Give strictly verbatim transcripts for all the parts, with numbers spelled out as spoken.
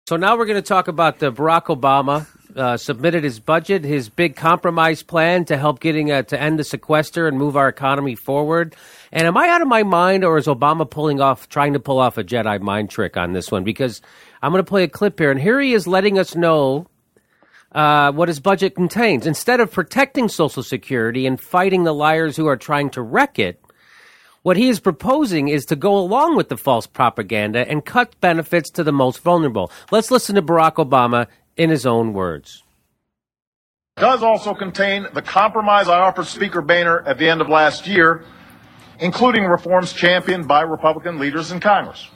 So now we're going to talk about the Barack Obama uh, submitted his budget, his big compromise plan to help getting uh, to end the sequester and move our economy forward. And am I out of my mind, or is Obama pulling off, trying to pull off a Jedi mind trick on this one? Because I'm going to play a clip here, and here he is letting us know uh, what his budget contains. Instead of protecting Social Security and fighting the liars who are trying to wreck it, what he is proposing is to go along with the false propaganda and cut benefits to the most vulnerable. Let's listen to Barack Obama in his own words. It does also contain the compromise I offered Speaker Boehner at the end of last year, including reforms championed by Republican leaders in Congress.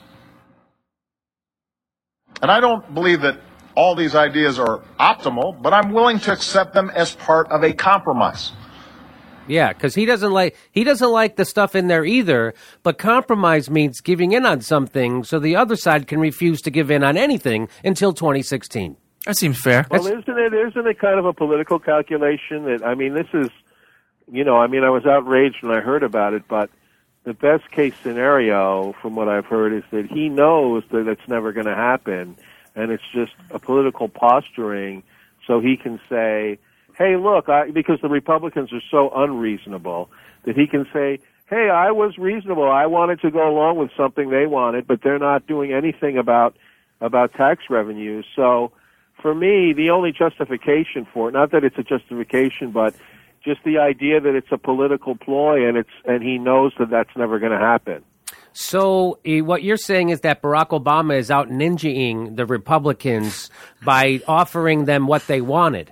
And I don't believe that all these ideas are optimal, but I'm willing to accept them as part of a compromise. Yeah, because he doesn't like he doesn't like the stuff in there either. But compromise means giving in on something so the other side can refuse to give in on anything until twenty sixteen. That seems fair. Well, isn't it? Isn't it kind of a political calculation? That I mean, this is, you know, I mean, I was outraged when I heard about it, but the best case scenario, from what I've heard, is that he knows that it's never going to happen, and it's just a political posturing, so he can say, hey, look, I, because the Republicans are so unreasonable, that he can say, hey, I was reasonable. I wanted to go along with something they wanted, but they're not doing anything about about tax revenues. So for me, the only justification for it, not that it's a justification, but just the idea that it's a political ploy, and it's and he knows that that's never going to happen. So eh, what you're saying is that Barack Obama is out ninjaing the Republicans by offering them what they wanted.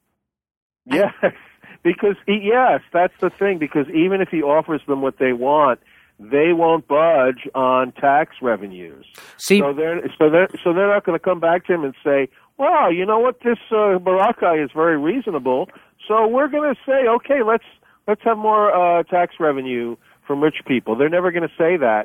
Yes, because he, yes, that's the thing. Because even if he offers them what they want, they won't budge on tax revenues. See, so they're so they're so they're not going to come back to him and say, "Well, you know what? This uh, Barack guy is very reasonable. So we're going to say, okay, let's let's have more uh, tax revenue from rich people." They're never going to say that.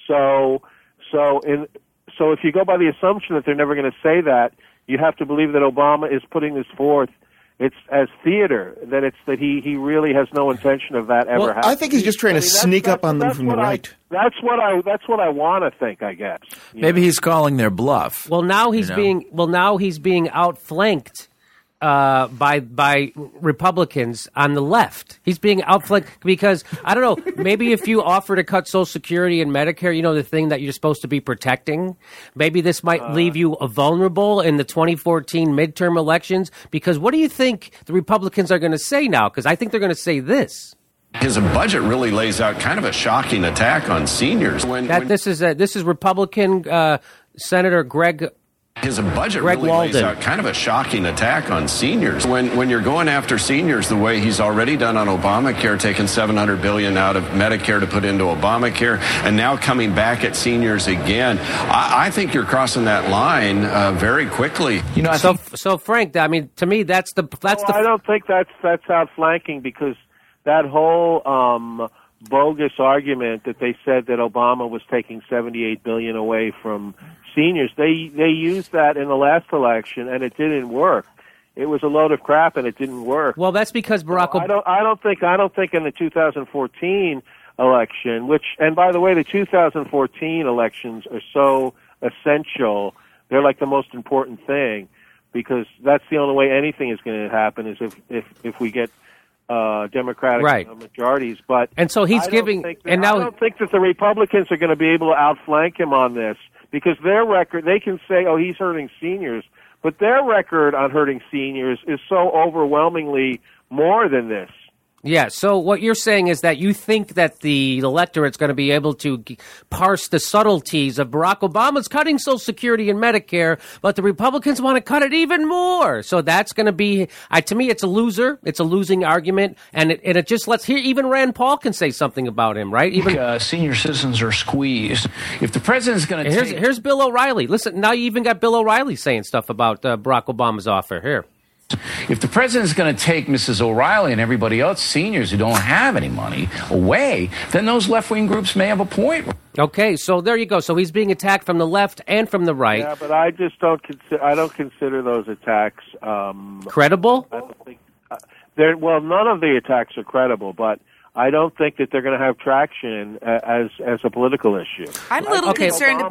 So so in so if you go by the assumption that they're never going to say that, you have to believe that Obama is putting this forth. It's as theater, that it's that he, he really has no intention of that ever well, happening. I think he's just trying I to mean, sneak up on them from the I, right. That's what I that's what I want to think, I guess. Maybe know? he's calling their bluff. Well, now he's you know? being well now he's being outflanked uh, by by Republicans on the left. He's being outflanked because I don't know. Maybe if you offer to cut Social Security and Medicare, you know, the thing that you're supposed to be protecting, maybe this might uh, leave you vulnerable in the twenty fourteen midterm elections. Because what do you think the Republicans are going to say now? Because I think they're going to say this. His budget really lays out kind of a shocking attack on seniors. When, that when this is a, this is Republican uh, Senator Greg. His budget Greg really Walden. lays out kind of a shocking attack on seniors. When when you're going after seniors the way he's already done on Obamacare, taking seven hundred billion dollars out of Medicare to put into Obamacare, and now coming back at seniors again, I, I think you're crossing that line uh, very quickly. You know, I so think- so Frank, I mean, to me, that's the that's well, the. I don't think that's that's outflanking, because that whole um, bogus argument that they said that Obama was taking seventy-eight billion dollars away from seniors, they they used that in the last election, and it didn't work. It was a load of crap, and it didn't work. Well, that's because Barack. So I don't. I don't think. I don't think in the two thousand fourteen election, which, and by the way, the two thousand fourteen elections are so essential. They're like the most important thing, because that's the only way anything is going to happen, is if if if we get uh, Democratic right. majorities. But and so he's I giving. That, and now I don't think that the Republicans are going to be able to outflank him on this. Because their record, they can say, oh, he's hurting seniors, but their record on hurting seniors is so overwhelmingly more than this. Yeah, so what you're saying is that you think that the electorate's going to be able to g- parse the subtleties of Barack Obama's cutting Social Security and Medicare, but the Republicans want to cut it even more. So that's going to be, I, to me, it's a loser. It's a losing argument, and it, and it just lets, here, even Rand Paul can say something about him, right? Even uh, senior citizens are squeezed. If the president's going to here's, take... Here's Bill O'Reilly. Listen, now you even got Bill O'Reilly saying stuff about uh, Barack Obama's offer. Here. If the president's going to take Missus O'Reilly and everybody else, seniors who don't have any money, away, then those left-wing groups may have a point. Okay, so there you go. So he's being attacked from the left and from the right. Yeah, but I just don't consider. I don't consider those attacks um, credible. I don't think uh, they're well. None of the attacks are credible, but I don't think that they're going to have traction uh, as as a political issue. I'm a little okay. concerned. Obama,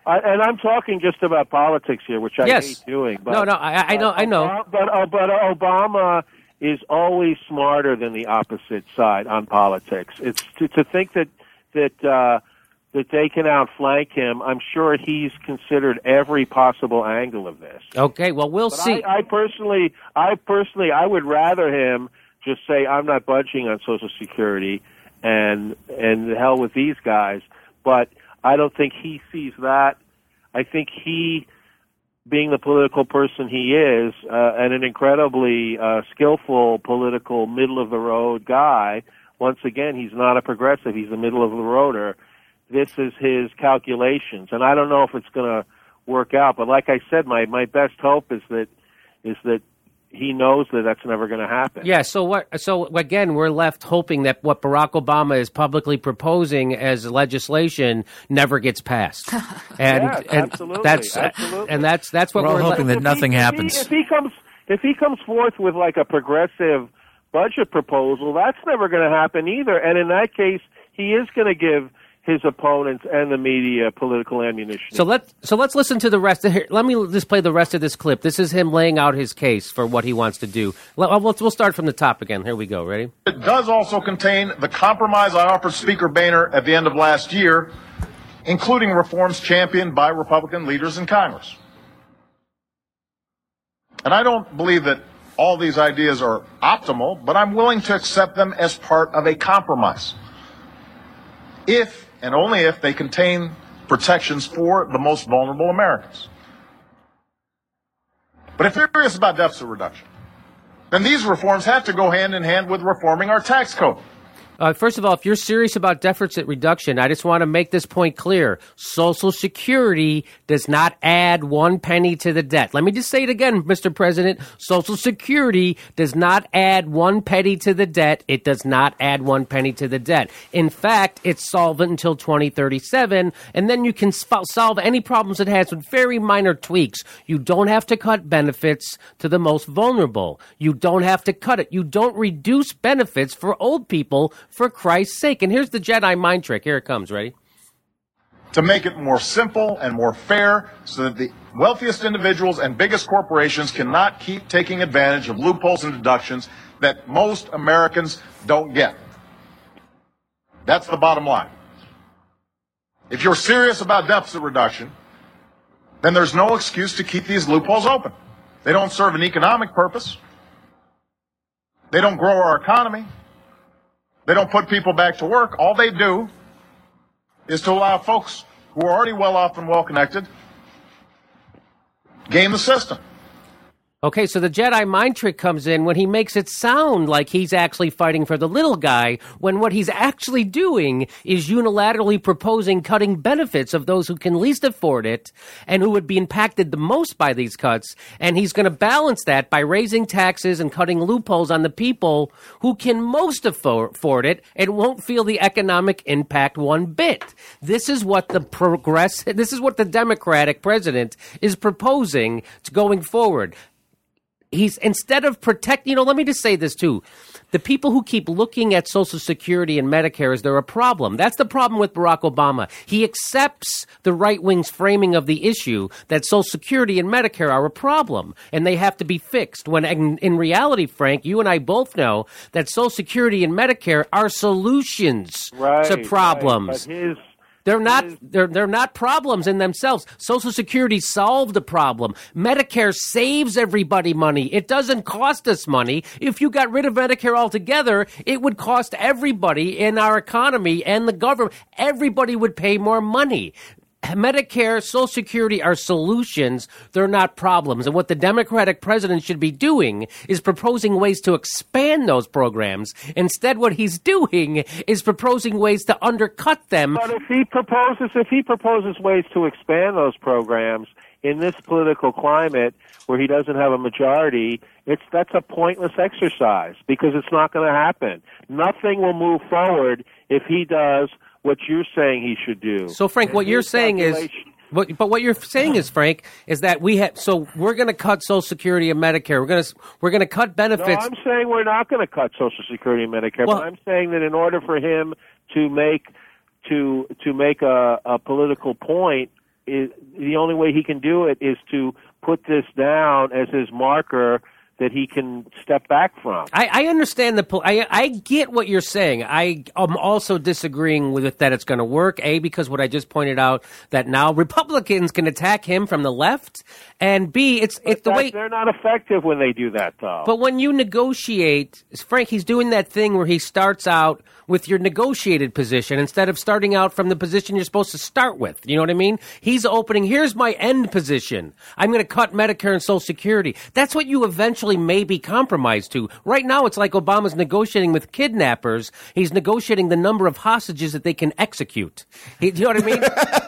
I, and I'm talking just about politics here, which I yes. hate doing. But, no, no, I, I know, I know. But uh, but Obama is always smarter than the opposite side on politics. It's to, to think that that uh, that they can outflank him. I'm sure he's considered every possible angle of this. Okay, well, we'll but see. I, I personally, I personally, I would rather him just say, I'm not budging on Social Security, and and the hell with these guys. But I don't think he sees that. I think he, being the political person he is, uh, and an incredibly uh, skillful political middle-of-the-road guy, once again, he's not a progressive. He's a middle-of-the-roader. This is his calculations, and I don't know if it's going to work out. But like I said, my, my best hope is that is that he knows that that's never going to happen. Yeah, so what? So again, we're left hoping that what Barack Obama is publicly proposing as legislation never gets passed, and yes, and absolutely, that's absolutely. and that's that's what We're all we're hoping le- that nothing if he, happens. If he, if he comes, if he comes forth with like a progressive budget proposal, that's never going to happen either. And in that case, he is going to give his opponents and the media political ammunition. So let's so let's listen to the rest of here. Let me just play the rest of this clip. This is him laying out his case for what he wants to do. Let, we'll, we'll start from the top again. Here we go. Ready? It does also contain the compromise I offered Speaker Boehner at the end of last year, including reforms championed by Republican leaders in Congress. And I don't believe that all these ideas are optimal, but I'm willing to accept them as part of a compromise, if and only if they contain protections for the most vulnerable Americans. But if you're serious about deficit reduction, then these reforms have to go hand in hand with reforming our tax code. Uh, first of all, if you're serious about deficit reduction, I just want to make this point clear. Social Security does not add one penny to the debt. Let me just say it again, Mister President. Social Security does not add one penny to the debt. It does not add one penny to the debt. In fact, it's solvent until twenty thirty-seven, and then you can sp- solve any problems it has with very minor tweaks. You don't have to cut benefits to the most vulnerable. You don't have to cut it. You don't reduce benefits for old people, for Christ's sake. And here's the Jedi mind trick. Here it comes. Ready? To make it more simple and more fair so that the wealthiest individuals and biggest corporations cannot keep taking advantage of loopholes and deductions that most Americans don't get. That's the bottom line. If you're serious about deficit reduction, then there's no excuse to keep these loopholes open. They don't serve an economic purpose. They don't grow our economy. They don't put people back to work. All they do is to allow folks who are already well off and well connected game the system. Okay, so the Jedi mind trick comes in when he makes it sound like he's actually fighting for the little guy, when what he's actually doing is unilaterally proposing cutting benefits of those who can least afford it and who would be impacted the most by these cuts. And he's going to balance that by raising taxes and cutting loopholes on the people who can most afford it and won't feel the economic impact one bit. This is what the progress, this is what the Democratic president is proposing to going forward. He's, instead of protect, you know, let me just say this too. The people who keep looking at Social Security and Medicare as they're a problem, that's the problem with Barack Obama. He accepts the right wing's framing of the issue that Social Security and Medicare are a problem and they have to be fixed. When in, in reality, Frank, you and I both know that Social Security and Medicare are solutions right, to problems. Right, but his They're not they're they're not problems in themselves. Social Security solved the problem. Medicare saves everybody money. It doesn't cost us money. If you got rid of Medicare altogether, it would cost everybody in our economy and the government. Everybody would pay more money. Medicare, Social Security are solutions. They're not problems. And what the Democratic president should be doing is proposing ways to expand those programs. Instead, what he's doing is proposing ways to undercut them. But if he proposes, if he proposes ways to expand those programs in this political climate where he doesn't have a majority, it's that's a pointless exercise because it's not going to happen. Nothing will move forward if he does what you're saying he should do. So, Frank, what you're saying is, but, but what you're saying is, Frank, is that we have. So we're going to cut Social Security and Medicare. We're going to we're going to cut benefits. No, I'm saying we're not going to cut Social Security and Medicare. Well, but I'm saying that in order for him to make to to make a, a political point is the only way he can do it is to put this down as his marker that he can step back from. I, I understand the. I I get what you're saying. I am also disagreeing with it that it's going to work. A, because what I just pointed out that now Republicans can attack him from the left, and B, it's But it's the that- way. they're not effective when they do that, though. But when you negotiate, Frank, he's doing that thing where he starts out with your negotiated position instead of starting out from the position you're supposed to start with. You know what I mean? He's opening, here's my end position. I'm going to cut Medicare and Social Security. That's what you eventually may be compromised to. Right now, it's like Obama's negotiating with kidnappers. He's negotiating the number of hostages that they can execute. He, do you know what I mean?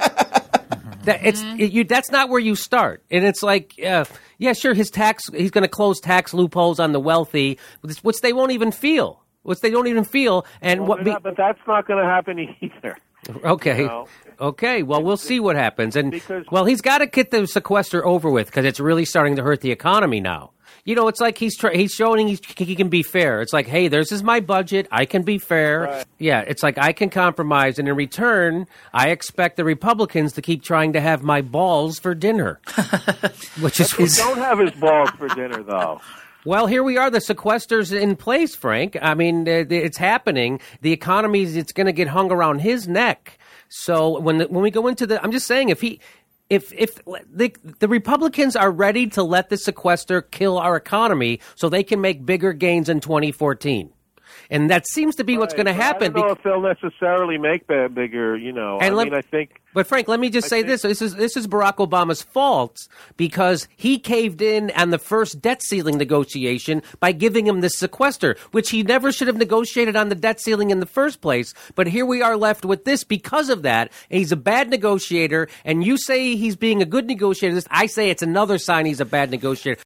That it's it, you. That's not where you start, and it's like, uh, yeah, sure, his tax. He's going to close tax loopholes on the wealthy, which they won't even feel, which they don't even feel. And Well, what? they're Be, not- but that's not going to happen either. okay, you know? okay. Well, we'll see what happens. And Because- well, he's got to get the sequester over with because it's really starting to hurt the economy now. You know, it's like he's try- he's showing he's, he can be fair. It's like, hey, this is my budget. I can be fair. Right. Yeah, it's like I can compromise, and in return, I expect the Republicans to keep trying to have my balls for dinner, which is You don't have his balls for dinner, though. well, here we are. The sequester's in place, Frank. I mean, uh, it's happening. The economy's it's going to get hung around his neck. So when the, when we go into the, I'm just saying, if he. If if the, the Republicans are ready to let the sequester kill our economy so they can make bigger gains in twenty fourteen. And that seems to be what's going to Right, but happen. I don't know bec- if they'll necessarily make that bigger, you know. And I let- mean, I think... But Frank, let me just I say think- this: this is this is Barack Obama's fault because he caved in on the first debt ceiling negotiation by giving him the sequester, which he never should have negotiated on the debt ceiling in the first place. But here we are left with this because of that. And he's a bad negotiator, and you say he's being a good negotiator. I say it's another sign he's a bad negotiator.